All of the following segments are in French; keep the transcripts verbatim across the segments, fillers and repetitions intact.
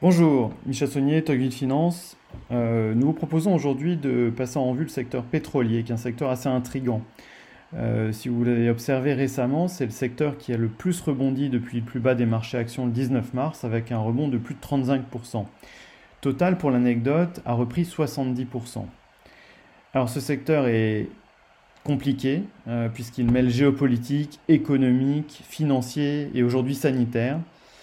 Bonjour, Michel Saunier, Tocqueville Finance. Euh, nous vous proposons aujourd'hui de passer en revue le secteur pétrolier, qui est un secteur assez intrigant. Euh, si vous l'avez observé récemment, c'est le secteur qui a le plus rebondi depuis le plus bas des marchés actions le dix-neuf mars, avec un rebond de plus de trente-cinq pour cent. Total, pour l'anecdote, a repris soixante-dix pour cent. Alors ce secteur est compliqué, euh, puisqu'il mêle géopolitique, économique, financier et aujourd'hui sanitaire.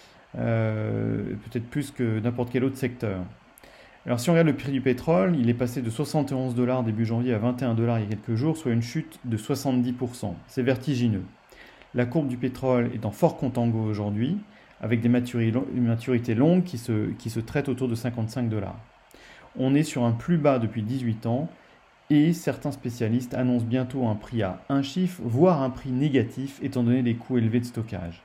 Euh, peut-être plus que n'importe quel autre secteur. Alors si on regarde le prix du pétrole, il est passé de soixante et onze dollars début janvier à vingt et un dollars il y a quelques jours, soit une chute de soixante-dix pour cent. C'est vertigineux. La courbe du pétrole est en fort contango aujourd'hui, avec des maturités longues qui se, qui se traitent autour de cinquante-cinq dollars. On est sur un plus bas depuis dix-huit ans, et certains spécialistes annoncent bientôt un prix à un chiffre, voire un prix négatif, étant donné les coûts élevés de stockage.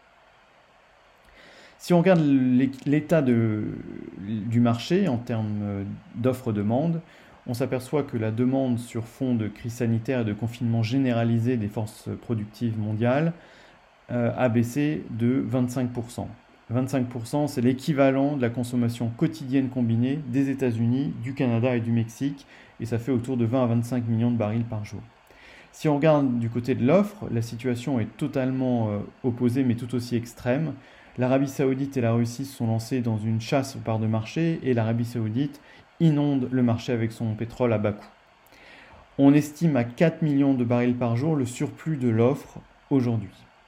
Si on regarde l'état de, du marché en termes d'offre-demande, on s'aperçoit que la demande sur fond de crise sanitaire et de confinement généralisé des forces productives mondiales euh, a baissé de vingt-cinq pour cent. vingt-cinq pour cent, c'est l'équivalent de la consommation quotidienne combinée des États-Unis, du Canada et du Mexique, et ça fait autour de vingt à vingt-cinq millions de barils par jour. Si on regarde du côté de l'offre, la situation est totalement euh, opposée, mais tout aussi extrême. L'Arabie Saoudite et la Russie se sont lancées dans une chasse aux parts de marché et l'Arabie Saoudite inonde le marché avec son pétrole à bas coût. On estime à quatre millions de barils par jour le surplus de l'offre aujourd'hui.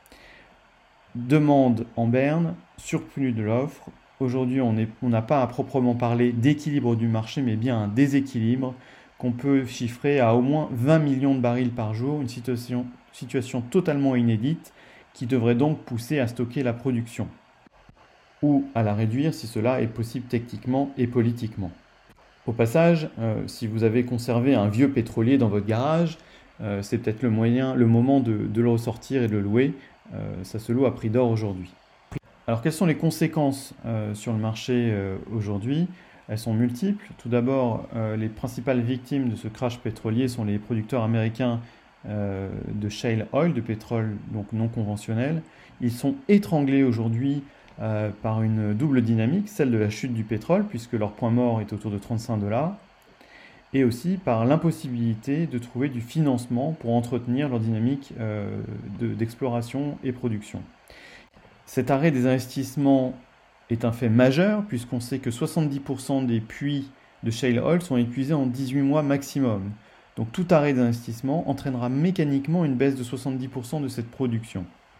Demande en berne, surplus de l'offre. Aujourd'hui, on n'a pas à proprement parler d'équilibre du marché, mais bien un déséquilibre qu'on peut chiffrer à au moins vingt millions de barils par jour, une situation, situation totalement inédite qui devrait donc pousser à stocker la production ou à la réduire si cela est possible techniquement et politiquement. Au passage, euh, si vous avez conservé un vieux pétrolier dans votre garage, euh, c'est peut-être le moyen, le moment de, de le ressortir et de le louer. Euh, ça se loue à prix d'or aujourd'hui. Alors quelles sont les conséquences euh, sur le marché euh, aujourd'hui? Elles sont multiples. Tout d'abord, euh, les principales victimes de ce crash pétrolier sont les producteurs américains euh, de shale oil, de pétrole donc non conventionnel. Ils sont étranglés aujourd'hui euh, par une double dynamique, celle de la chute du pétrole, puisque leur point mort est autour de trente-cinq dollars, et aussi par l'impossibilité de trouver du financement pour entretenir leur dynamique euh, de, d'exploration et production. Cet arrêt des investissements est un fait majeur, puisqu'on sait que soixante-dix pour cent des puits de shale oil sont épuisés en dix-huit mois maximum. Donc tout arrêt d'investissement entraînera mécaniquement une baisse de soixante-dix pour cent de cette production.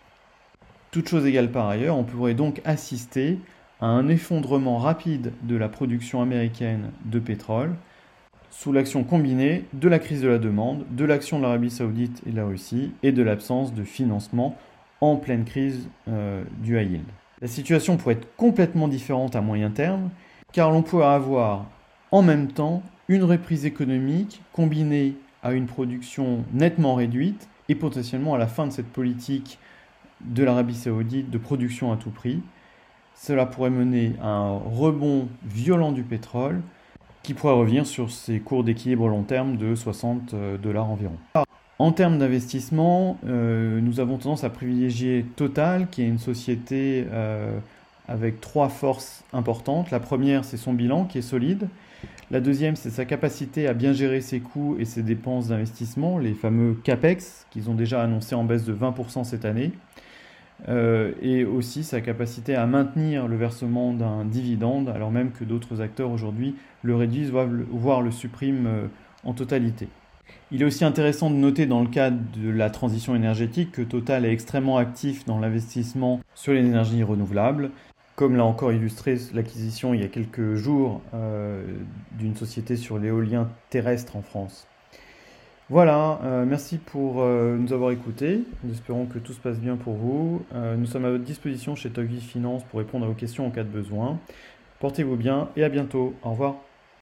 Toute chose égale par ailleurs, on pourrait donc assister à un effondrement rapide de la production américaine de pétrole, sous l'action combinée de la crise de la demande, de l'action de l'Arabie Saoudite et de la Russie, et de l'absence de financement en pleine crise euh, du high yield. La situation pourrait être complètement différente à moyen terme, car l'on pourrait avoir en même temps une reprise économique combinée à une production nettement réduite et potentiellement à la fin de cette politique de l'Arabie Saoudite de production à tout prix. Cela pourrait mener à un rebond violent du pétrole qui pourrait revenir sur ses cours d'équilibre long terme de soixante dollars environ. En termes d'investissement, euh, nous avons tendance à privilégier Total, qui est une société euh, avec trois forces importantes. La première, c'est son bilan qui est solide. La deuxième, c'est sa capacité à bien gérer ses coûts et ses dépenses d'investissement, les fameux CAPEX, qu'ils ont déjà annoncé en baisse de vingt pour cent cette année. Euh, et aussi sa capacité à maintenir le versement d'un dividende, alors même que d'autres acteurs aujourd'hui le réduisent, voire le suppriment euh, en totalité. Il est aussi intéressant de noter dans le cadre de la transition énergétique que Total est extrêmement actif dans l'investissement sur les énergies renouvelables, comme l'a encore illustré l'acquisition il y a quelques jours euh, d'une société sur l'éolien terrestre en France. Voilà, euh, merci pour euh, nous avoir écoutés. Nous espérons que tout se passe bien pour vous. Euh, nous sommes à votre disposition chez Tocqueville Finance pour répondre à vos questions en cas de besoin. Portez-vous bien et à bientôt. Au revoir.